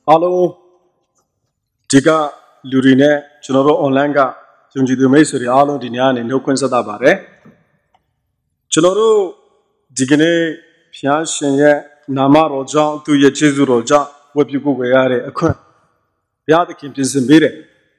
အားလုံးဒီကလူတွေနဲ့ကျွန်တော်တို့ online ကယုံကြည်သူမိတ်ဆွေတွေအားလုံးဒီညနေနှုတ်ခွန်းဆက်တာပါတယ်ကျွန်တော်တို့ဒီကနေ့ဘုရားရှင်ရဲ့နာမတော်ကြောင့်သူရဲ့ကျေးဇူးတော်ကြောင့်ဝတ်ပြုကိုယ်ွယ်ရတဲ့အခွင့်ဘုရားသခင်ပြင်ဆင်ပေးတယ်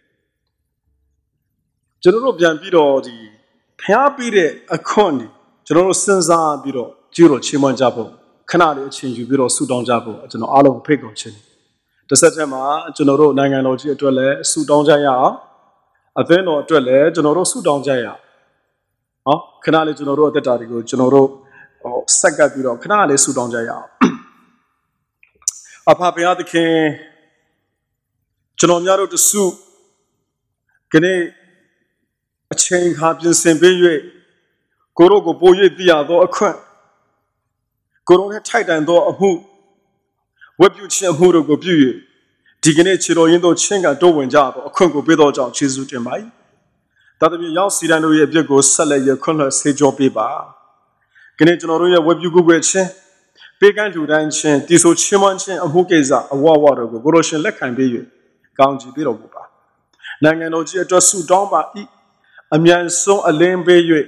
ကျွန်တော်တို့ပြန်ပြီးတော့ဒီဘုရားပေးတဲ့အခွင့်นี่ကျွန်တော်တို့စဉ်းစားပြီးတော့ကျေးတော်ချီးမွမ်းကြဖို့ခဏလေးအချိန်ယူပြီးတော့ဆုတောင်းကြဖို့ကျွန်တော်အားလုံးဖိတ်ခေါ်ခြင်းတစ်ဆက်တည်းမှာကျွန်တော်တို့နိုင်ငံတော်ကြီးအတွက်လည်းဆုတောင်းကြရအောင်အသင်းတော်အတွက်လည်းကျွန်တော်တို့ဆုတောင်းကြရအောင်ဟောခဏလေးကျွန်တော်တို့အသက်တာတွေကိုကျွန်တော်တို့ဆက်ကပ်ပြီးတော့ခဏလေးဆုတောင်းကြရအောင်အဖဘုရားသခင်ကျွန်တော်များတို့တဆုခဏအချိန်ခါပြင်ဆင်ပေး၍ကိုရောကိုပို့၍သိရသောအခွင့်ကိုရောနဲ့ထိုက်တန်သောအမှုဝတ်ပြုခြင်းအမှုတို့ကိုပြု၍ဒီကနေ့ခြေတော်ရင်းတို့ချင်းကတိုးဝင်ကြတော့အခွင့်ကိုပေးသောကြောင့်ယေရှုတင်ပါ၏။ဒါတည်းရောက်စီတန်တို့ရဲ့အပြစ်ကိုဆက်လက်ရခွင့်လွှတ်ဆေးကြောပေးပါ။ဒီနေ့ကျွန်တော်တို့ရဲ့ဝတ်ပြုကိုယ်ချင်းပေးကမ်းထူတိုင်းချင်းတည်ဆိုချင်းမချင်းအမှုကိစ္စအဝဝတို့ကိုကိုရောရှင်လက်ခံပေး၍ကောင်းချီးပေးတော်မူပါ။နိုင်ငံတော်ကြီးအတွက်ဆုတောင်းပါ၏။အမြန်ဆုံးအလင်းပေး၍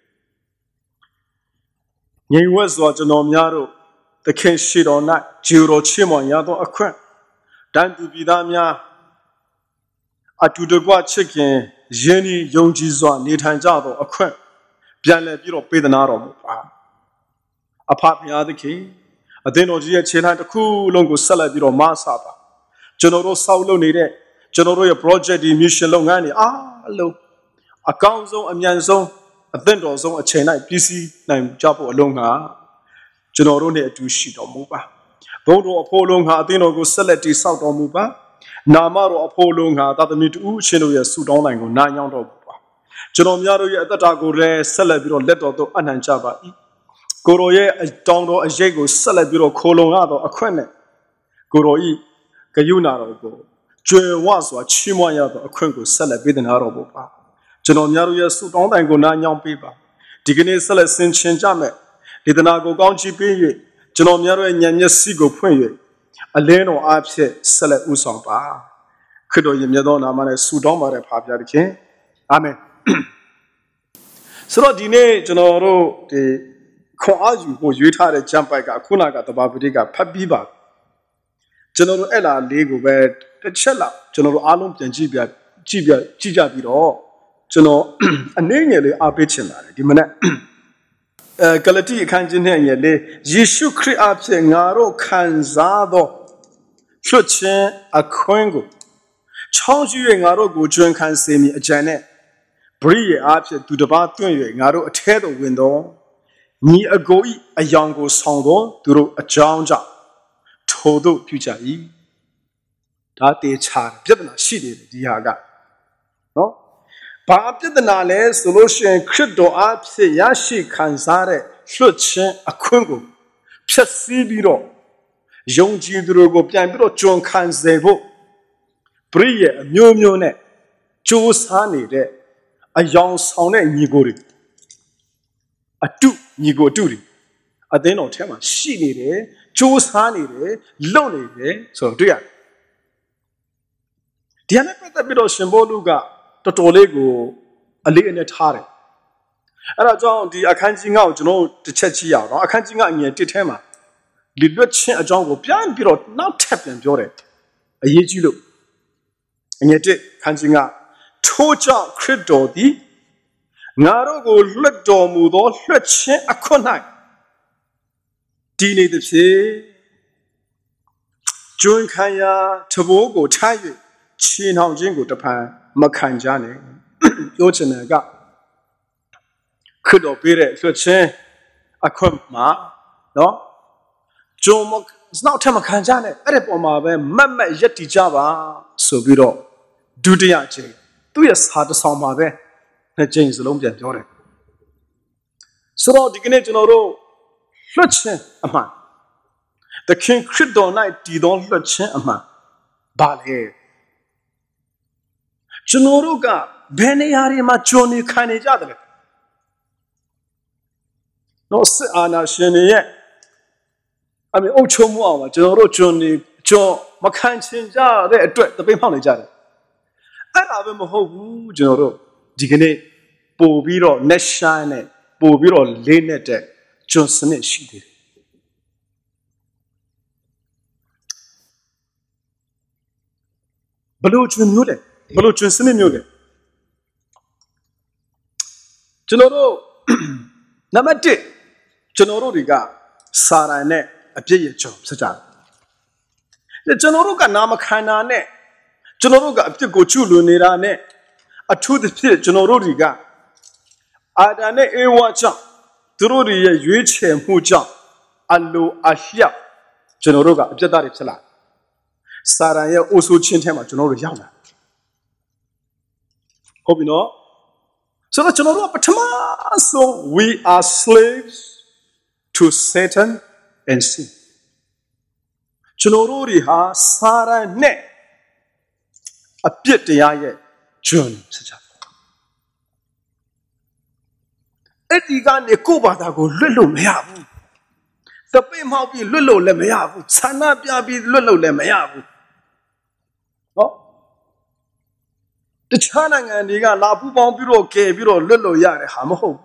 ငြိမ်ဝတ်စွာကျွန်တော်များတို့သခင်ရှိတော်၌ဂျေတော်ချီးမွမ်းရသောအခွင့်တန်သူပြည်သားများအတူတကွချစ်ခင်ယဉ်ဤယုံကြည်စွာနေထိုင်ကြသောအခွင့်ပြန်လည်ပြီးတော့ပေးသနာတော်မူပါအဖဘုရားသခင်အသင်းတော်ကြီးရဲ့ခြေလှမ်းတစ်ခုလုံးကိုဆက်လက်ပြီးတော့မဆပါကျွန်တော်တို့စောက်လုပ်နေတဲ့ကျွန်တော်တို့ရဲ့ project ဒီ mission လုပ်ငန်းတွေအားလုံးအကောင်းဆုံးအမြန်ဆုံးအသင့်တော်ဆုံးအချိန်၌ပြည်စည်းနိုင်ကြဖို့အလုံးကကျွန်တော်တို့နဲ့အတူရှိတော်မူပါဘုန်းတော်အဖို့လုံးကအသင်းတော်ကိုဆက်လက်တည်ဆောက်တော်မူပါနာမတော်အဖို့လုံးကသာသမီတူအချင်းတို့ရဲ့ဆုတောင်းတိုင်းကိုနားညောင်းတော်မူပါကျွန်တော်များတို့ရဲ့အသက်တာကိုလည်းဆက်လက်ပြီးတော့လက်တော်သို့အနှံကြပါ၏ကိုရောရဲ့တောင်းတော်အရေးကိုဆက်လက်ပြီးတော့ခိုလုံရတော့အခွင့်နဲ့ကိုရောဤဂယုဏတော်ကိုကျွယ်ဝစွာချီးမွမ်းရတော့အခွင့်ကိုဆက်လက်ပေးသနာတော်မူပါကျွန်တော်များတို့ရဲ့ဆုတောင်းတိုင်းကိုနားညောင်းပေးပါဒီကနေ့ဆက်လက်ဆင်ခြင်ကြမယ်ဒေသနာကိုကောင်းချီးပေး၍ကျွန်တော်များတို့ရဲ့ဉာဏ်မျက်စိကိုဖွင့်၍အလင်းတော်အားဖြင့်ဆက်လက်ဥဆောင်ပါခရစ်တော်ရဲ့မြတ်သောနာမနဲ့ဆုတောင်းပါတဲ့ဖခင်သခင်အာမင်ဆိုတော့ဒီနေ့ကျွန်တော်တို့ဒီခွန်အားယူဖို့ရွေးထားတဲ့ကျမ်းပိုက်ကခုနကတဘာပတိကဖတ်ပြီးပါကျွန်တော်တို့အဲ့လာလေးကိုပဲတစ်ချက်လောက်ကျွန်တော်တို့အားလုံးပြန်ကြည့်ကြပြီးတော့ကျွန်တော်အနည်းငယ်လေးအားပေးချင်ပါတယ်ဒီမနေ့ဂလတိအခန်းကြီးနဲ့ရလေယေရှုခရစ်အဖြစ်ငါတို့ခံစားသောချွတ်ခြင်းအခွင့်ကိုချောင်းရှိ၍ငါတို့ကိုကျွမ်းခံစေမည်အကြံနဲ့ပရိယေအဖြစ်သူတစ်ပါးတွန့်၍ငါတို့အထဲသို့ဝင်သောညီအကို၏အယောင်ကိုဆောင်သောသူတို့အကြောင်းကြောင့်ထို့သို့ပြုကြ၏ဒါတေချာပြဿနာရှိနေတယ်ဒီဟာကနော်ဘာပြဿနာလဲဆိုလို့ရှိရင်ခရစ်တော်အဖြစ်ရရှိခံစားတဲ့လွတ်ခြင်းအခွင့်ကိုဖြည့်ဆည်းပြီးတော့ယုံကြည်သူတို့ကိုပြန်ပြီးတော့ကျွန်ခံစေဖို့ပရိယေအမျိုးမျိုးနဲ့ကြိုးစားနေတဲ့အယောင်ဆောင်တဲ့ညီကိုတွေအတုညီကိုအတုတွေအသင်းတော်ထဲမှာရှိနေတယ်ကြိုးစားနေတယ်လုံနေတယ်ဆိုတော့တွေ့ရတယ်ဒီဟာနဲ့ပတ်သက်ပြီးတော့ရှင်ဘောလူကတော်တော်လေးကိုအလေးအနက်ထားတယ်အဲ့ဒါကြောင့်ဒီအခန်းကြီး9ကိုကျွန်တော်တစ်ချက်ကြည့်ရအောင်နော်အခန်းကြီး9အငယ်1ထဲမှာဒီလွတ်ချင်းအကြောင်းကိုပြန်ပြီးတော့နောက်ထပ်ပြန်ပြောတယ်အရေးကြီးလို့အငယ်1အခန်းကြီး9ထို့ကြောင့်ခရစ်တော်သည်ငါတို့ကိုလွတ်တော်မူသောလွတ်ချင်းအခွင့်၌တည်နေသည်ဖြစ်ကျွမ်းခံရာတဘိုးကိုထား၍ချီနှောင်ခြင်းကိုတဖန်မခံကြနဲ့ပြောချင်တယ်ကခရစ်တော်ပေးတဲ့လွတ်ချင်းအခွင့်မှာနော်ဂျုံမနောက်ထပ်မခံကြနဲ့အဲ့ဒီပုံမှာပဲမတ်မတ်ရက်တည်ကြပါဆိုပြီးတော့ဒုတိယအချိန်သူ့ရဲ့စာတစ်ဆောင်မှာပဲနှစ်ချိန်စလုံးပြန်ပြောတယ်ဆိုတော့ဒီကနေ့ကျွန်တော်တို့လွတ်ချင်းအမှန်သခင်ခရစ်တော်၌တည်သောလွတ်ချင်းအမှန်ဘာလဲကျွန်တော်တို့ကဘယ်နေရာတွေမှာဂျုံနေခံနေကြတယ်နော်စစ်အာဏာရှင်တွေရဲ့အုပ်ချုပ်မှုအောင်မှာကျွန်တော်တို့ဂျုံနေ Joe Macanchinja, the Paypal each other. I have a whole Joro, Digene, Bobiro, Neshine, Bobiro, Lenete, Johnson, she did. Baluchin Mude, Baluchin Simimude. Genoro Namate, Genoro Riga, Sara ne, a jay job, such a. The Genoroga Namakana ne, Genoroga up to go chulu nirane, a to the pit Genororiga. Adane e wacha, Tururi Yuche Muja, Alu Ahia, Genoroga, Jadari Sala. Saraya also chintema Genoriyana. Hope you know. So the Genoro Patama, so we are slaves to Satan and sin. Genorori ha Sara ne a bit the aye John such a Edigan de Cuba that go Lulu Meabu. The Pimau be Lulu Lemeabu, Sanabia be Lulu Lemeabu. Oh? The Chanang and the Labu Bureau, K Bureau, Lulu Yare Hamo.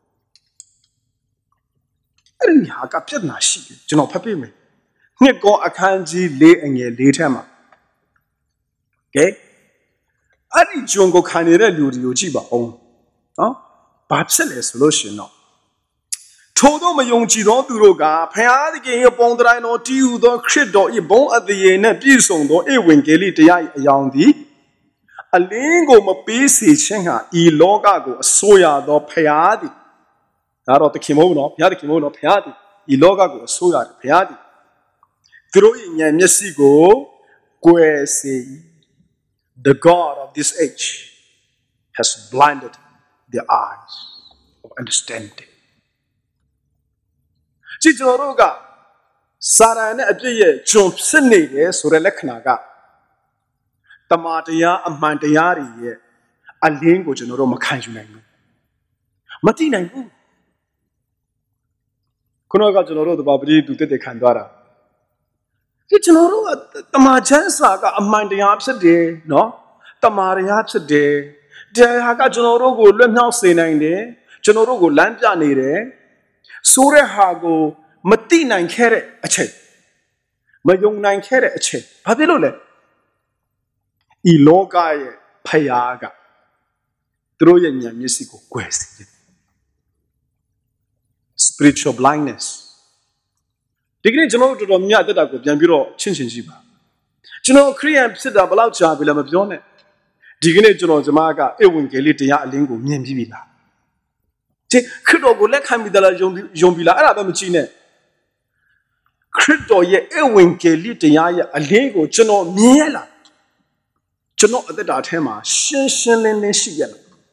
I didn't have a pit na she, General Papi me. Nico a kanji lay and ye later. Okay? I did Jungo Canada Yujiba on. Oh? Perhaps a solution. No. Todo my young Gido Duroga, Payadi game upon the Rhino, Tiu, the Credo, a bone at the end, Bison, or Ewing Geli, the Yandi. A lingo, my basic Shenga, E Logago, Soya, the Payadi. Out of the kimono, Yadi kimono, Payadi, E Logago, Soya, Payadi. Throwing a Messigo, Guesi, the God of this age, has blinded their eyes of understanding. Chijoroga, Sarana Abiye, Jump Sydney, Sureleknaga, Tamatia, a Mandayari, a language in Roma Kanjunan. Matina, Kunaga Genoro, the Babri, do the Kandara. Genoro, Tamajansaga, a Mandayabs a day, no? Tamariabs a day. Dehaga Genoro go learn how say 9 day, Genoro go lambja nere, Sure Hago, Matina and carrot a check. My young 9 carrot a check. Pabilole Iloga Payaga Troyan Musico quest. Spiritual blindness. Digging General to Romia that I could Jambiro Chinchinjiba. General Korean said about Jabilam of Yone. Digging General Jamaga, Ewing Gelitia Lingo, Mimbila. Credo let him be the Jombila Arabamachine. Credo ye Ewing Gelitia, a Lingo, General Miela. General at the Datema, Shin Shian.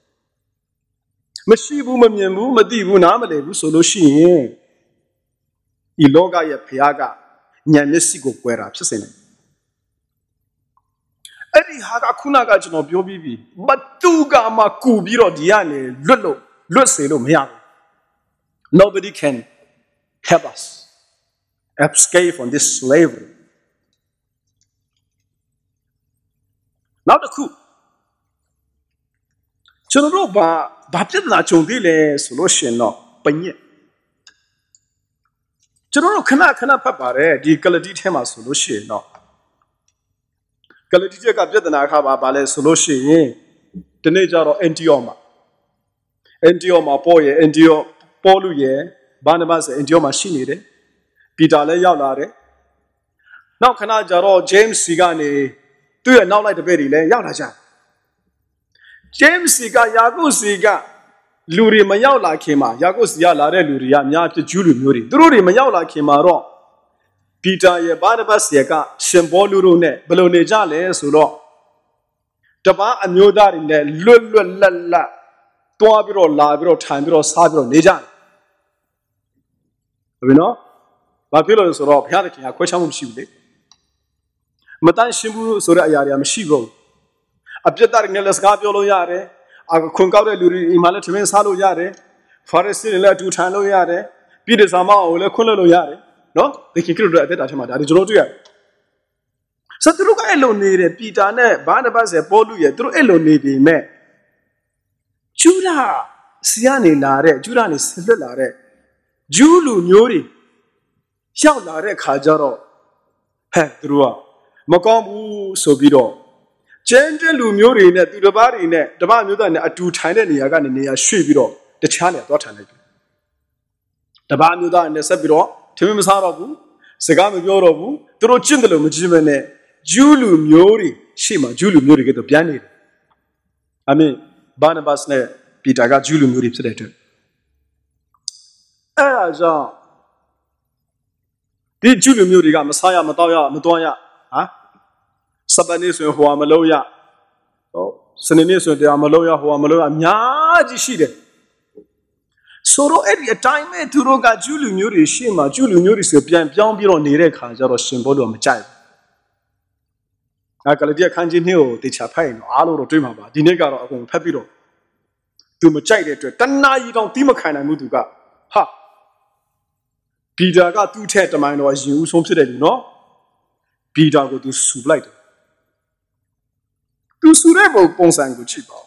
Mashibu Mamiamu, Madibu Namale, Solution. Iloga ya Piaga, Nyanesigo Guerra, Sasene. Eddie Haga Kunaga Jano Biobibi, Batuga Makubiro Diane, Lulu, Lucelo Miago. Nobody can help us escape from this slavery. Now the coup. Chonoroba, Baptilla Chondile, solution, no, Panye. General Kana Papare, the Galadi Tema solution, no. Galadi Gabjana Haba Bale solution, the nature of Antioma. Antioma Poye, Antio Poluye, Barnabas, Antioma Shinide, Pitale Yalare. Now Kana Jaro, James Sigani, do you now like the very lay Yalaja? James Siga, Yago Siga. Luri Mayala Kema, Yagos Yala Luria, Yaki Julu Muri, Druri Mayala Kema Ro, Peter Ye Barnabas Yaka, Shembolurune, Belone Jale, Suro, Taba and Yodar in the Lula, Tuabiro, Labiro, Timiro, Sabro, Nijan. You know? Papilo is Rob, Yaraki, a question of Shibli. Matan Shibu, Surayari, Shibo. Abjetar Nelas Gabiolo Yare. I concluded Imalatin Salo Yare, Forest in La Tutano Yare, Peter Sama or Cololo Yare. No, they can kill that at Amada. That is not yet. ဆိုသူတို့ကအဲ့လိုနေတယ်ပီတာနဲ့ဘာနဘတ်ရဲ့ပေါလုရဲ့သူတို့အဲ့လိုနေပြီမဲ့ဂျူဒာစီကနေလာတဲ့ဂျူဒာနေဆစ်လွတ်လာတဲ့ဂျူးလူမျိုးတွေရောက်လာတဲ့ခါကျတော့သူတို့ကမကောင်းဘူးဆိုပြီးတော့ကျန်းတဲ့လူမျိုးတွေနဲ့သူတစ်ပါးတွေနဲ့ဓမ္မမျိုးသားနဲ့အတူထိုင်တဲ့နေရာကနေနေရာရွှေ့ပြီးတော့တခြားနေရာသွားထိုင်လိုက်တယ်ဓမ္မမျိုးသားနဲ့ဆက်ပြီးတော့ထမင်းမစားတော့ဘူးစကားမပြောတော့ဘူးသူတို့ကျင့်တယ်လို့မကြည့်မနဲ့ဂျူးလူမျိုးတွေရှေ့မှာဂျူးလူမျိုးတွေကတော့ပြန်နေတယ်အာမင်ဘာနဘတ်နဲ့ပီတာကဂျူးလူမျိုးတွေဖြစ်တဲ့အတွက်အဲ့ဒါကြောင့်ဒီဂျူးလူမျိုးတွေကမစားရမတော့ရမတွန်းရစပနေဆိုရင်ဟိုမလို့ရစနေနေ့ဆိုရင်တရားမလို့ရဟိုမလို့ရအများကြီးရှိတယ်ဆိုတော့အဲ့ဒီအတိုင်းမဲ့သူတို့ကဂျူးလူမျိုးတွေရှေ့မှာဂျူးလူမျိုးတွေဆိုပြန်ပြောင်းပြီးတော့နေတဲ့ခါကျတော့ရှင်ဘောလို့မကြိုက်ဘူးကလတိအခန်းကြီးနှစ်ကိုတေချာဖတ်ရင်အားလုံးတော့တွေးမှာပါဒီနေ့ကတော့အကုန်ဖတ်ပြီးတော့သူမကြိုက်တဲ့အတွက်တဏှာကြီးတောင်တီးမခံနိုင်ဘူးသူကဟာပီတာကသူ့ထက်တမိုင်းတော့ရင်ဦးဆုံးဖြစ်တယ်လူနော်ပီတာကိုသူဆူလိုက်တယ်သူဆူတဲ့ပုံစံကိုကြည့်ပါဦး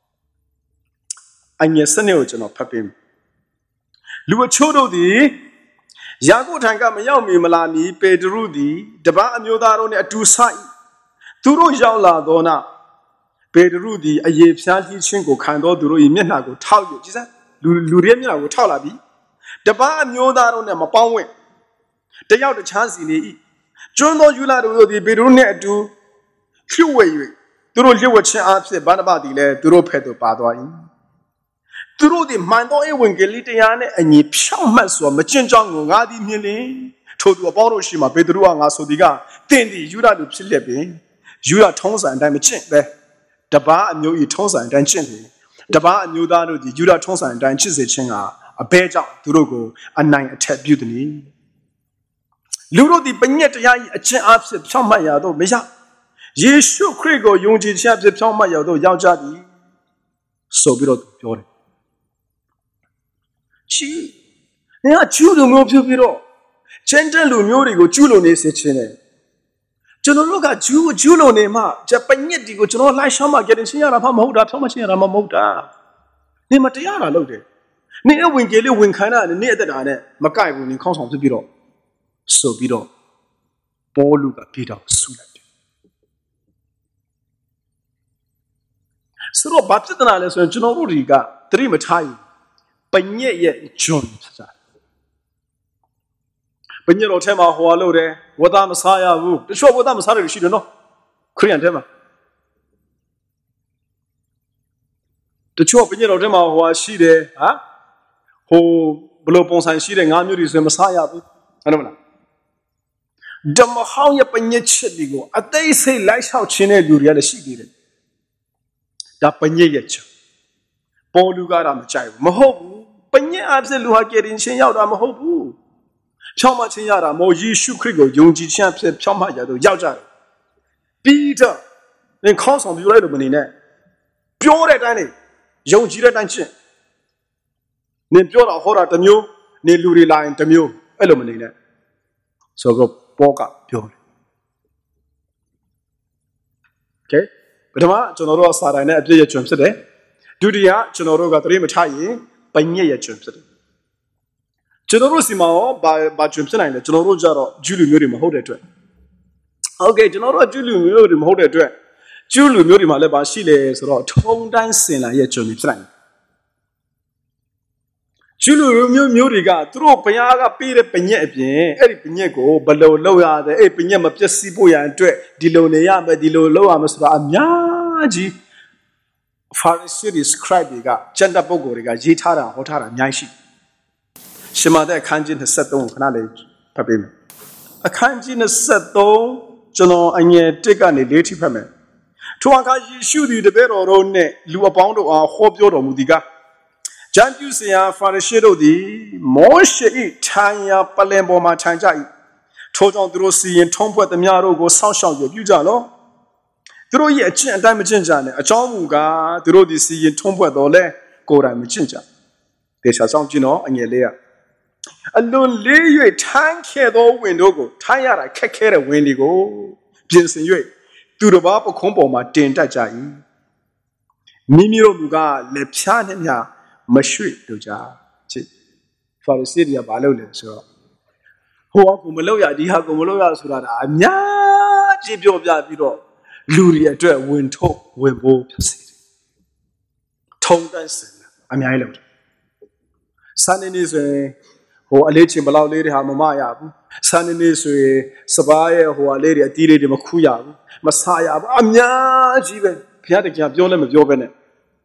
အငယ်စနစ်ကိုကျွန်တော်ဖတ်ပေးမယ်လူအချို့တို့သည်ယာကုပ်ထံကမရောက်မီမလာမီပေတရုသည်တပန်းအမျိုးသားတို့နှင့်အတူဆိုင်သူတို့ရောက်လာသောနောက်ပေတရုသည်အယေဖျားကြီးချင်းကိုခံသောသူတို့၏မျက်နှာကိုထောက်၍ကြည်စမ်းလူရဲ့မျက်နှာကိုထောက်လာပြီးတပန်းအမျိုးသားတို့နှင့်မပေါင်းဝင့်တယောက်တခြားစီနေ၏ကျွန်းသောယူလာတို့သည်ပေတရုနှင့်အတူလျှို့ဝှက်၍သူတို့လျှို့ဝှက်ခြင်းအဖြစ်ဘာနဘသည်လည်းသူတို့ဖက်သို့ပါသွား၏သူတို့သည်မှန်သောဧဝံဂေလိတရားနှင့်အညီဖြောင့်မတ်စွာမကျင့်ကြောင်းကိုငါသည်မြင်လျှင်ထိုသူအပေါင်းတို့ရှိမှပေတရုကငါဆိုသည်ကသင်သည်ယူဒလူဖြစ်လျက်ပင်ယူဒထုံးစံအတိုင်းမကျင့်ပဲတပန်းအမျိုး၏ထုံးစံအတိုင်းကျင့်တယ်တပန်းအမျိုးသားတို့သည်ယူဒထုံးစံအတိုင်းကျင့်စေခြင်းကအဘဲကြောင့်သူတို့ကိုအနိုင်အထက်ပြုသည်လူတို့သည်ပညတ်တရား၏အကျင့်အဖြစ်ဖြောင့်မတ်ရာသို့မရယေရှုခရစ်ကိုယုံကြည်ခြင်းအဖြစ်ဖြောင့်မတ်ရာသို့ရောက်ကြသည်ဆိုပြီးတော့ပြောတယ်ကြီးနေကကျူးလူမျိုးဖြစ်ပြီးတော့ကျန်တဲ့လူမျိုးတွေကိုကျူးလွန်နေစေခြင်းနဲ့ကျွန်တော်တို့ကကျူးလွန်နေမှပညတ်ဒီကိုကျွန်တော်လိုက်ရှောင်းမှကြတဲ့ချင်းရတာမှမဟုတ်တာဖြောင်းမချင်းရတာမှမဟုတ်တာနေမတရားတာလုပ်တယ်နေအဝင်ကြီးလေးဝင်ခိုင်းတာနေအသက်တာနဲ့မကိုက်ဘူးနေခေါင်းဆောင်ဖြစ်ပြီးတော့ဆိုပြီးတော့ပေါလုကပြေတော့ဆူလိုက်တယ်ဆိုတော့ဘာဖြစ်တာလဲဆိုရင်ကျွန်တော်တို့တွေကသတိမထားရင်ပညက်ရဲ့ဂျွန်ဖြစ်ကြတယ်ပညက်တော်ထဲမှာဟောလို့တယ်ဝတ်သားမစားရဘူးတချို့ဝတ်သားမစားတယ်ရှိတယ်နော်ခရိယန်ထဲမှာတချို့ပညက်တော်ထဲမှာဟောရှိတယ်ဟိုဘလို့ပုံစံရှိတယ်ငါးမျိုးတွေဆိုရင်မစားရဘူးဟုတ်တယ်မလားဓမ္မဟောင်းရဲ့ပညက်ချက်တွေကိုအသေးစိတ်လိုက်လျှောက်ခြင်းတဲ့လူတွေကလည်းရှိသေးတယ်ဒါပညက်ရဲ့ချက်ပေါ်လူကတော့မကြိုက်ဘူးမဟုတ်ဘူးပညက်အဖြစ်လူဟာကယ်တင်ခြင်းရောက်တာမဟုတ်ဘူးဖြောင်းမခြင်းရတာမို့ယေရှုခရစ်ကိုယုံကြည်ခြင်းအဖြစ်ဖြောင်းမရတော့ရောက်ကြတယ်ပြီးတော့သင်ခေါင်းဆောင်ပြလိုက်လို့မနေနဲ့ပြောတဲ့အတိုင်းနေယုံကြည်တဲ့အတိုင်းချင်းနင်ပြောတာဟောတာတစ်မျိုးနေလူတွေလာရင်တစ်မျိုးအဲ့လိုမနေနဲ့ဆိုတော့ပေါကပြောတယ်โอเคပထမကျွန်တော်တို့ကစာတိုင်းနဲ့အပြည့်ရကျွန်းဖြစ်တယ်ဒုတိယကျွန်တော်တို့ကသတိမထားရင်ပညက်ရကျွန်းဖြစ်တယ်ကျွန်တော်တို့စီမှာရောဘာကျွန်းဖြစ်နိုင်လဲကျွန်တော်တို့ကြတော့ဂျူးလူမျိုးတွေမဟုတ်တဲ့အတွက်โอเคကျွန်တော်တို့ဂျူးလူမျိုးတွေမဟုတ်တဲ့အတွက်ဂျူးလူမျိုးတွေမှာလည်းဘာရှိလဲဆိုတော့ထုံတိုင်းစင်လာရဲ့ကျွန်းဖြစ်နိုင်တယ်ဂျူးလူမျိုးတွေကသူတို့ဘုရားကပေးတဲ့ပညက်အပြင်အဲ့ဒီပညက်ကိုဘယ်လိုလုပ်ရလဲအဲ့ပညက်မပျက်စီးဖို့ရန်အတွက်ဒီလိုနေရမယ်ဒီလိုလုပ်ရမယ်ဆိုတာအများကြီး Pharisee scribe တွေကကျန်တဲ့ပုဂ္ဂိုလ်တွေကရေးထားတာဟောထားတာအများကြီးရှမာသက်အခန်းကြီး23ကိုခဏလေးဖတ်ပေးမယ်အခန်းကြီး23ကျွန်တော်အငယ်1ကနေ4ထိဖတ်မယ်ထိုအခါယေရှုသည်တပည့်တော်တို့နှင့်လူအပေါင်းတို့အားဟောပြောတော်မူသည်ကားဂျန်ကျူဆရာဖာရရှေတို့သည်မောရှေ၏ထိုင်ရာပလင်ပေါ်မှထိုင်ကြ၏ထိုကြောင့်သူတို့စီရင်ထုံးဖွဲ့သမျှတို့ကိုစောင့်ရှောက်ပြုကြလော့သူတို့ရဲ့အကျင့်အတိုင်းမကျင့်ကြနဲ့အကြောင်းမူကားသူတို့သည်စီရင်ထုံးဖွဲ့တော်လဲကိုယ်တိုင်မကျင့်ကြဒေရှာဆောင်ကြည့်နော်အငယ်လေးကအလွန်လေး၍ထိုင်ခဲ့သောဝင်တို့ကိုထိုင်ရတာခက်ခဲတဲ့ဝင်တွေကိုပြင်ဆင်၍သူတစ်ပါးပခုံးပေါ်မှာတင်တက်ကြ၏မိမိတို့မူကားလက်ဖြားနှင့်မျှမရွှေ့လို့ကြချစ်ဖာရိစီတွေကဘာလုပ်လဲဆိုတော့ဟိုကမလုပ်ရဒီဟာကိုမလုပ်ရဆိုတာဒါအများကြီးပြောပြပြီးတော့လူတွေအတွက်ဝင်ထုတ်ဝင်ပိုးဖြစ်စေတယ်ထုံတန်းစင်အများကြီးလုပ်တယ်စနေနေ့ဆိုရင်ဟိုအလေးချင်းဘလောက်လေးတွေဟာမမရဘူးစနေနေ့ဆိုရင်စပားရဲ့ဟိုအလေးတွေအတီးလေးတွေမခူးရဘူးမဆာရဘူးအများကြီးပဲဘုရားတခင်ပြောလည်းမပြောပဲနဲ့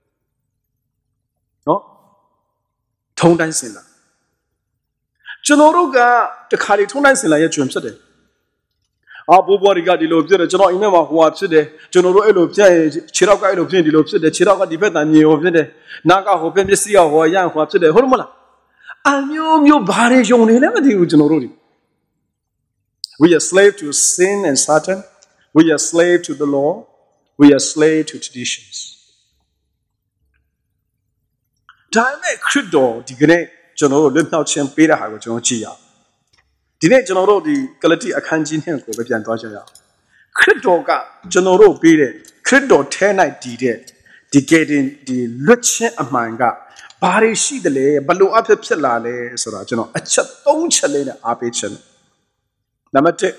နော်ထုံတန်းစင်လာကျွန်တော်တို့ကတခါတည်းထုံတန်းစင်လာရဲ့ကျွန်းဖြစ်တယ်အာဘိုးဘွားတွေကဒီလိုဖြစ်တယ်ကျွန်တော်အိမ်ထဲမှာဟိုဟာဖြစ်တယ်ကျွန်တော်တို့အဲ့လိုဖြစ်ရင်ခြေထောက်ကအဲ့လိုဖြစ်ဒီလိုဖြစ်တယ်ခြေထောက်ကဒီဘက်တန်မြေဟိုဖြစ်တယ်နားကဟိုဘက်မျက်စိကဟိုရန်ဟိုဖြစ်တယ်ဟုတ်တယ်မလားအမျိုးမျိုးဘာတွေယုံနေလဲမသိဘူးကျွန်တော်တို့တွေ We are slave to sin and Satan we are slave to the law we are slave to traditions ဒါနဲ့ခရစ်တော်ဒီကနေ့ကျွန်တော်တို့လွတ်မြောက်ခြင်းပေးတဲ့ဟာကိုကျွန်တော်ကြည့်ရအောင်ဒီနေ့ကျွန်တော်တို့ဒီဂလတိအခန်းကြီး2ကိုပဲပြန်သွားကြရအောင်ခရစ်တော်ကကျွန်တော်တို့ပေးတဲ့ခရစ်တော်ထဲ၌တည်တဲ့ဒီကယ်တင်ဒီလွတ်ခြင်းအမှန်ကဘာတွေရှိတယ်လဲဘလို့အဖြစ်ဖြစ်လာလဲဆိုတာကျွန်တော်အချက်3ချက်လေးနဲ့အားပေးချင်တယ်နံပါတ်1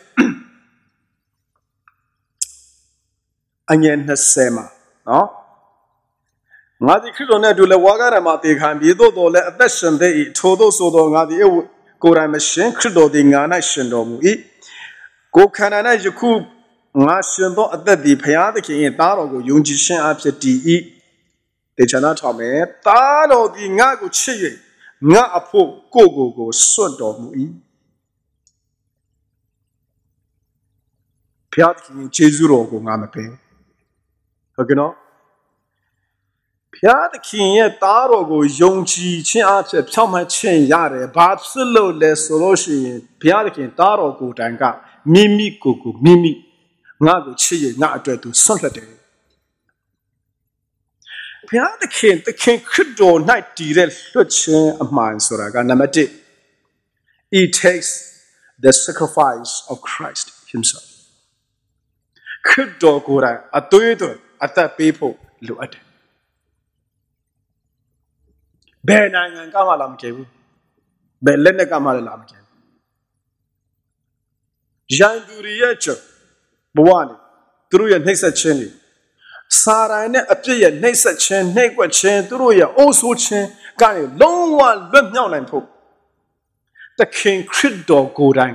အငယ်20မှာနော်ငါဒီခရစ်တော်နဲ့အတူလဲဝါကားရမှာတေခံပြီးသို့တော်လဲအသက်ရှင်တဲ့ဤထို့သောဆိုတော်ငါဒီကိုယ်တိုင်မရှင်ခရစ်တော်ဒီငါ၌ရှင်တော်မူ၏ကိုခန္ဓာ၌ယခုငါရှင်သောအသက်ဒီဘုရားသခင်၏သားတော်ကိုယုံကြည်ခြင်းအဖြစ်တည်၏တေချာနာထောက်မယ်သားတော်ဒီငါကိုချစ်၍ငါအဖို့ကိုစွန့်တော်မူ၏ဘုရားသခင်ယေရှုတော်ကိုငါမပယ်ဟုတ်ကဲ့နော်ဘုရားသခင်ရဲ့သားတော်ကိုယုံကြည်ခြင်းအဖြစ်ဖြောင့်မတ်ခြင်းရတယ်ဘာဖြစ်လို့လဲဆိုလို့ရှိရင်ဘုရားသခင်သားတော်ကိုတိုင်ကမိမိကိုမိမိငါ့ကိုချစ်ရငါအတွက်သူဆွန့်လွတ်တယ်ဘုရားသခင်ခရစ်တော်၌တည်တဲ့လွတ်ခြင်းအမှန်ဆိုတာကနံပါတ်1 It takes the sacrifice of Christ himself ခရစ်တော်ကိုယ်တိုင်အသွေးတော်အသက်ပေးဖို့လိုအပ်တယ်ဘယ်နိုင်ငံကမှလာမကယ်ဘူးဘယ်လက်နက်ကမှလည်းလာမကယ်ဘူးရန်သူရဲ့ချက်ဘဝနဲ့သူတို့ရဲ့နှိပ်စက်ခြင်းတွေစာရန်နဲ့အပြစ်ရဲ့နှိပ်စက်ခြင်းနှိပ်ကွက်ခြင်းသူတို့ရဲ့အိုးဆိုးခြင်းကနေလုံးဝလွတ်မြောက်နိုင်ဖို့သခင်ခရစ်တော်ကိုယ်တိုင်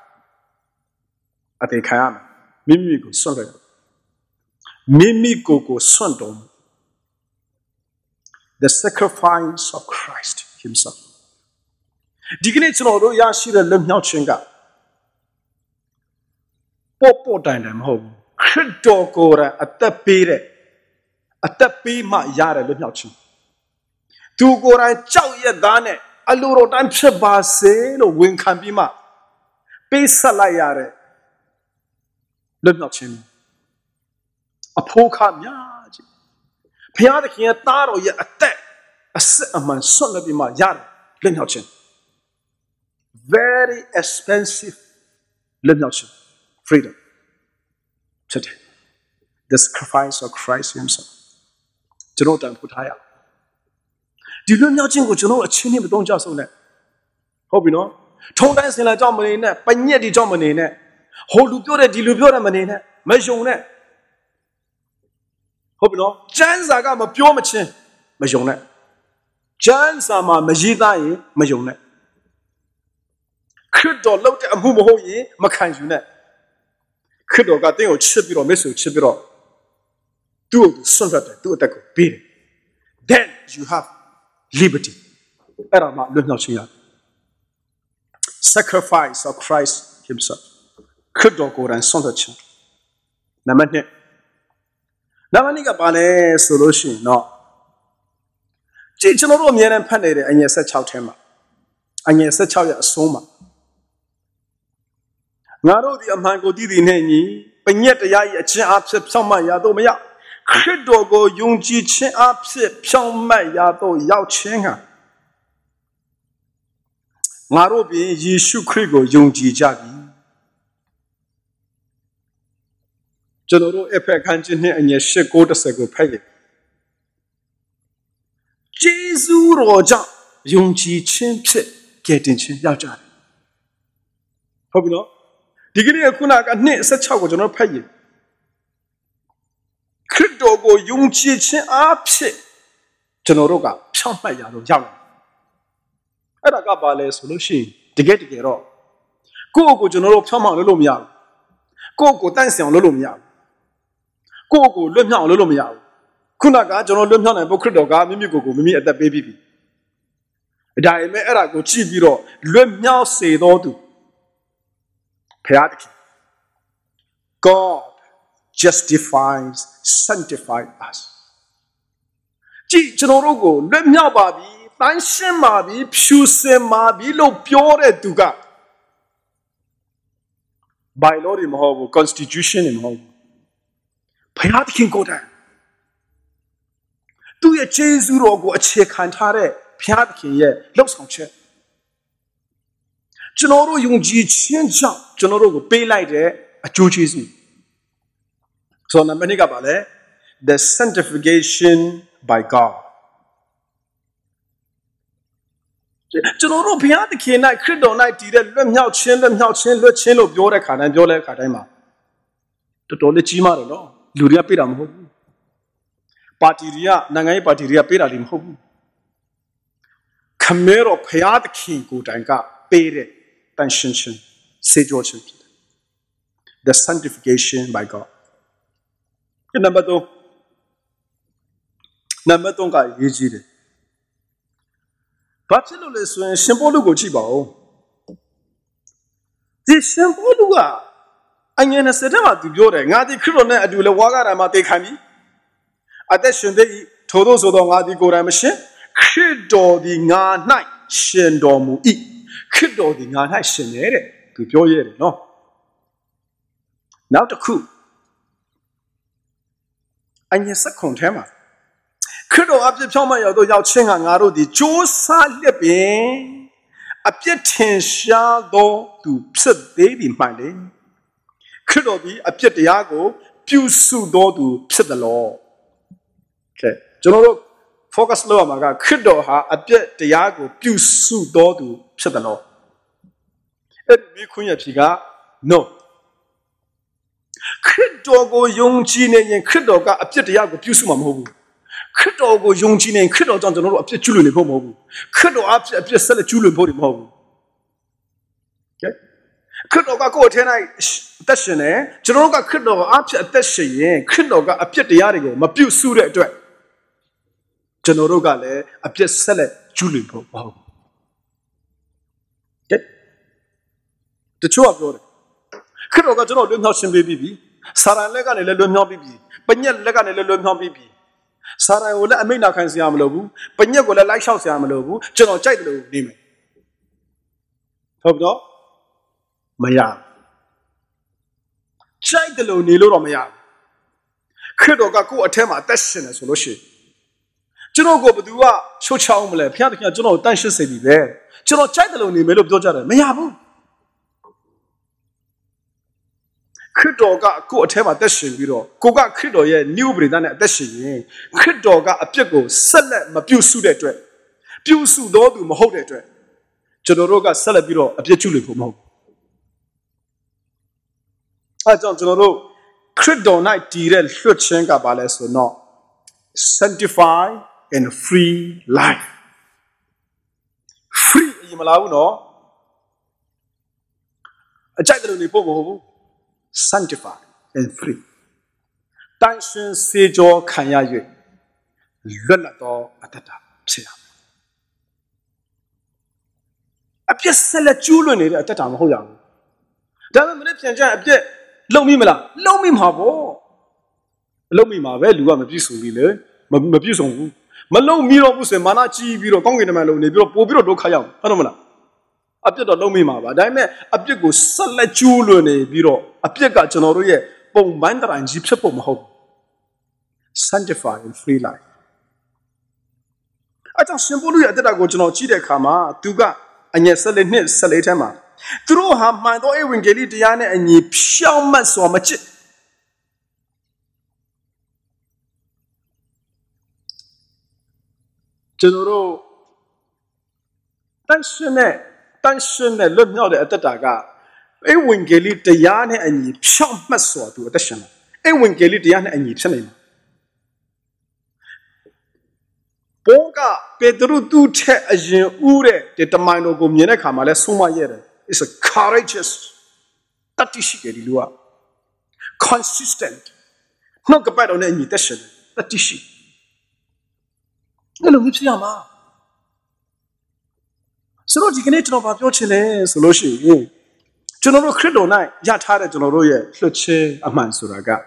ကအသေးခံရမယ်မိမိကိုဆွန့်တယ်မိမိကိုဆွန့်တော်The sacrifice of Christ himself ဒီကနေ့ကျွန်တော်တို့ရရှိတဲ့လွတ်မြောက်ခြင်းကပေါ်တိုင်တယ်မဟုတ်ဘူးခရစ်တော်ကိုယ်တိုင်အသက်ပေးမှရတဲ့လွတ်မြောက်ခြင်းသူကိုယ်တိုင်ကြောက်ရက်သားနဲ့အလိုတော်တိုင်းဖြစ်ပါစေလို့ဝန်ခံပြီးမှပေးဆက်လိုက်ရတဲ့လွတ်မြောက်ခြင်းအဖို့ခများကြီးဘုရားသခင်ရဲ့သားတော်ရဲ့အသက်အစစ်အမှန်ဆွတ်လက်ပြီးမှရတယ်လွတ်မြောက်ခြင်း very expensive လွတ်မြောက်ခြင်း freedom today the sacrifice of Christ himself ကျွန်တော်တန်ဖိုးထားရဒီလွတ်မြောက်ခြင်းကိုကျွန်တော်အချင်းချင်းမတုံ့ကြဆုံးနဲ့ဟုတ်ပြီနော်ထုံတိုင်းစင်လာကြောင့်မနေနဲ့ပညက်ဒီကြောင့်မနေနဲ့ဟိုလူပြောတဲ့ဒီလူပြောတဲ့မနေနဲ့မယုံနဲ့ဟုတ်ပြီနော်ကျမ်းစာကမပြောမချင်းမယုံနဲ့ကျမ်းစာမှာမရေးသားရင်မယုံနဲ့ခရစ်တော်လုပ်တဲ့အမှုမဟုတ်ရင်မခံယူနဲ့ခရစ်တော်ကတင်းကိုချစ်ပြီးတော့မစ်ဆွေချစ်ပြီးတော့သူ့ကိုဆွန့်လွတ်တယ်သူ့အသက်ကိုပေးတယ် then you have liberty အဲ့ဒါမှလွတ်မြောက်ခြင်းရ sacrifice of Christ himself ခရစ်တော်ကိုယ်တိုင်ဆွန့်လွတ်ခြင်းနံပါတ်2ကဘာလဲဆိုလို့ရှိရင်တော့ကျွန်တော်တို့အများနဲ့ဖတ်နေတဲ့အငယ်16ထဲမှာအငယ်16ရဲ့အဆုံးမှာငါတို့ဒီအမှန်ကိုသိသည်နဲ့ညီပညတ်တရား၏အချင်းအဖြစ်ဖြောင့်မတ်ရတော့မရခရစ်တော်ကိုယုံကြည်ခြင်းအဖြစ်ဖြောင့်မတ်ရတော့ရောက်ခြင်းဟာငါတို့ပြင်ယေရှုခရစ်ကိုယုံကြည်ကြပြီကျွန်တော်တို့အဖက်ခန်းချင်းနဲ့အငယ်၈၉10ကိုဖတ်ရင်ဂျေဇုတော်ကြောင့်ယုံကြည်ခြင်းဖြင့်ကယ်တင်ခြင်းရောက်ကြတယ်ဟုတ်ပြီနော်ဒီကနေ့ခုနကနှစ်16ကိုကျွန်တော်ဖတ်ရင်ခရစ်တော်ကိုယုံကြည်ခြင်းအားဖြင့်ကျွန်တော်တို့ကဖြောင့်မတ်ရာသို့ရောက်တယ်အဲ့ဒါကဘာလဲဆိုလို့ရှိရင်တကယ်တော့ကိုယ့်ကိုကျွန်တော်တို့ဖြောင့်မတ်လို့မရဘူးကိုယ့်ကိုတန့်စင်အောင်လုပ်လို့မရဘူးကိုယ့်ကိုလွတ်မြောက်အောင်လုပ်လို့မရဘူးခုနကကျွန်တော်လွတ်မြောက်နိုင်ဖို့ခရစ်တော်ကမိမိကိုယ်ကိုမိမိအသက်ပေးပြီးပြီဒါပေမဲ့အဲ့ဒါကိုကြည့်ပြီးတော့လွတ်မြောက်စေတော်သူဖခင်သခင် God justifies sanctifies us ကြည့်ကျွန်တော်တို့ကိုလွတ်မြောက်ပါပြီတန်ရှင်းပါပြီဖြူစင်ပါပြီလို့ပြောတဲ့သူက by law မဟုတ်ဘူး constitution မဟုတ်ဘူးဖခင်သခင်ကိုယ်တိုင်သူ့ရဲ့ကျေးဇူးတော်ကိုအခြေခံထားတဲ့ဖခင်သခင်ရဲ့လှုပ်ဆောင်ချက်ကျွန်တော်တို့ယုံကြည်ခြင်းကြောင့်ကျွန်တော်တို့ကိုပေးလိုက်တဲ့အကျိုးကျေးဇူးဆိုတော့နံပါတ်1ကပါလေ the sanctification by God ကျွန်တော်တို့ဘုရားသခင်၌ခရစ်တော်၌တည်တဲ့လွတ်မြောက်ခြင်းလွတ်ခြင်းလို့ပြောတဲ့ခါတိုင်းမှာတော်တော်လေးကြီးမားတယ်နော်လူတွေကပေးတာမဟုတ်ဘူးပါတီတွေကနိုင်ငံရေးပါတီတွေကပေးတာလည်းမဟုတ်ဘူးခမဲတော်ဘုရားသခင်ကိုယ်တိုင်ကပေးတဲ့တန်ရှင်းခြင်းစေကြောခြင်းဖြစ်တယ် the sanctification by God နံပါတ်3ကရေးကြည့်တယ်ဘာဖြစ်လို့လဲဆိုရင်ရှင်ပေါလုကိုကြည့်ပါဦးဒီရှင်ပေါလုကအငယ်20ထဲမှာသူပြောတယ်ငါဒီခရစ်တော်နဲ့အတူလဲဝါကရမှာတေခံပြီအသက်ရှင်သည်ထို့သောဆိုသောငါဒီကိုယ်တိုင်မရှင်ခရစ်တော်ဒီငါ၌ရှင်တော်မူ၏ခရစ်တော်ဒီငါ၌ရှင်နေတဲ့သူပြောရတယ်နော်နောက်တစ်ခုအငယ်19ထဲမှာခရစ်တော်အပြစ်ဖြောင့်မတ်ရာသို့ရောက်ခြင်းကငါတို့ဒီကြိုးစားလျက်ပင်အပြစ်ထင်ရှားသောသူဖြစ်သေးပြီမှန်တယ်ခရစ်တော်ဒီအပြစ်တရားကိုပြုစုသောသူဖြစ်တယ်လို့ကဲကျွန်တော်တို့ focus လုပ်ရမှာကခရစ်တော်ဟာအပြစ်တရားကိုပြုစုသောသူဖြစ်တယ်လို့အဲ့ဒီခွင့်ရဖြစ်က no ခရစ်တော်ကိုယုံကြည်နေရင်ခရစ်တော်ကအပြစ်တရားကိုပြုစုမှာမဟုတ်ဘူးခရစ်တော်ကိုယုံကြည်နေခရစ်တော်ကြောင့်ကျွန်တော်တို့အပြစ်ကျူးလွန်နေဖို့မဟုတ်ဘူးခရစ်တော်အပြစ်ဆက်လက်ကျူးလွန်ဖို့မဟုတ်ဘူးကဲခရစ်တော်ကကိုယ်အထက်၌အသက်ရှင်နေကျွန်တော်တို့ကခရစ်တော်အပြစ်အသက်ရှင်ရင်ခရစ်တော်ကအပြစ်တရားတွေကိုမပြုစုတဲ့အတွက်ကျွန်တော်တို့ကလည်းအပြစ်ဆက်လက်ကျူးလွန်ဖို့မဟုတ်ဘူးကဲတချို့ကပြောတယ်ခရစ်တော်ကကျွန်တော်လွတ်မြောက်ခြင်းပေးပြီးပြီစာရန်လက်ကနေလည်းလွတ်မြောက်ပြီးပြီပညက်လက်ကနေလည်းလွတ်မြောက်ပြီးပြီစာရန်ကိုလည်းအမိန့်နာခံစရာမလိုဘူးပညက်ကိုလည်းလိုက်လျှောက်စရာမလိုဘူးကျွန်တော်ကြိုက်တယ်လို့နေမယ်ဟုတ်တော့မရကြိုက်တယ်လို့နေလို့တော့မရခရစ်တော်ကကိုယ့်အထက်မှာအသက်ရှင်နေဆိုလို့ရှိရင်ကျွန်တော်ကိုဘယ်သူကချိုးချောင်းမလဲဘုရားသခင်ကကျွန်တော်ကိုတန့်ရှင်းစေပြီပဲကျွန်တော်ကြိုက်တယ်လို့နေမယ်လို့ပြောကြတယ်မရဘူးခရစ်တော်ကကိုယ့်အထက်မှာသက်ရှင်ပြီးတော့ကိုကခရစ်တော်ရဲ့ new ပရိသတ်နဲ့အသက်ရှင်ရင်ခရစ်တော်ကအပြစ်ကိုဆက်လက်မပြုစုတဲ့အတွက်ပြုစုတော်သူမဟုတ်တဲ့အတွက်ကျွန်တော်တို့ကဆက်လက်ပြီးတော့အပြစ်ကျူးလွန်ဖို့မဟုတ်ဘူးအဲကြောင့်ကျွန်တော်တို့ခရစ်တော်၌တည်တဲ့လွတ်ခြင်းကဘာလဲဆိုတော့ sanctify and free life free အရင်မလားဘူးနော်အကြိုက်တယ်လို့နေဖို့မဟုတ်ဘူးsanctify and free တန်ရှင်းစေကြောခံရ၍လွတ်လပ်သောအတ္တဖြစ်ရမယ်အပြစ်ဆက်လက်ကျူးလွန်နေတဲ့အတ္တမဟုတ်ရဘူးဒါပေမဲ့မနေ့ပြန်ကြအပြစ်လုံမိမလားလုံမိမှာပေါ့လုံမိမှာပဲလူကမပြည့်စုံဘူးလေမပြည့်စုံဘူးမလုံမီတော့ဘူးဆိုရင်မာနကြီးပြီးတော့ကောင်းကင်တမန်လုံနေပြီးတော့ပို့ပြီးတော့ဒုက္ခရောက်ဟုတ်တယ်မလားအပြစ်တော့လုံးမိမှာပါဒါပေမဲ့အပြစ်ကိုဆက်လက်ကျူးလွန်နေပြီးတော့အပြစ်ကကျွန်တော်တို့ရဲ့ပုံမှန်တိုင်းကြီးဖြစ်ဖို့မဟုတ် sanctify and free life အကြောင်းရှင်ပေါလုရဲ့အတ္တကိုကျွန်တော်ကြည့်တဲ့အခါမှာသူကအငယ်14နှစ်14ထဲမှာသူတို့ဟာမှန်သောဧဝံဂေလိတရားနဲ့အညီဖြောင့်မတ်စွာမချစ် General Tanshine look now at the daga. A wingeli the yarn and ye pshaw maso to addition. A wingeli the yarn and ye chain. Boga Pedro do te as you ure de tamino gomina kamala suma yere is a courageous tatishigilua consistent. No bad on any addition. Tatishi. Hello, Mipsiama. So you can eat about your chile solution. General Credo night, Yatara General Fluche Amansuraga.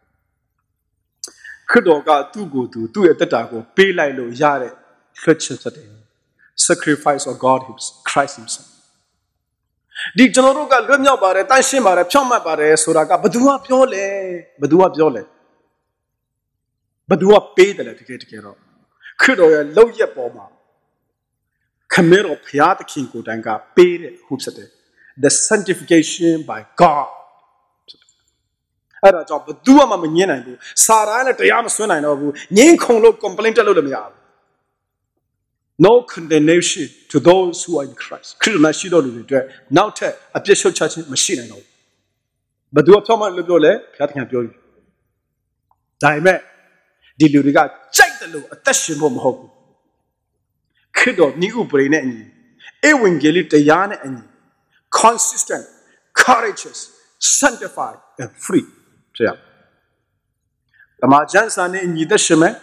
Credo got too good to do at the dago, pay lilo yare, Fluche today. Sacrifice of God, Christ Himself. The General got Lumia Bare, Tanshima, Chama Bare, Suraga, Badua Piole. Badua pay the letter care of. Credo a low yet bomber. Camero Piat King Kudanga paid hoopsate. The sanctification by God. Ada job dua ma menyena bu sarana tayam sunai no bu nyin khong lo complaint lo le ya. No condemnation to those who are in Christ. Christ na shi do lu de now te a piet shot cha chin ma shi nai no. Ba dua phyaw ma lo pyo le phya thyan pyo yi. Da pai met di lu de ka jait de lo atat shin pho ma hok bu. Christ do ni upare ne anyi evangeli taya ne anyi consistent, courageous, sanctified, and free. The Majan's are in Yidashime.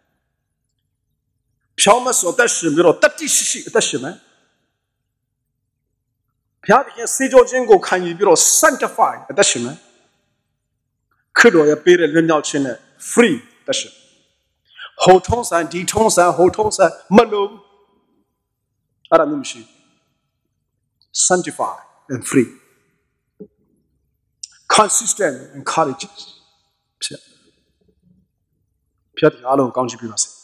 Pyamas or Dashimiro, Tatishi, Dashime. Piatia Sijo Jingo can you be sanctified, Dashime. Kudo appear in Rinalchine, free, Dashim. Hotons and detons and hotons and Manu Aramimshi. Sanctified and free, consistent and courageous. Pierre, alone, can't you be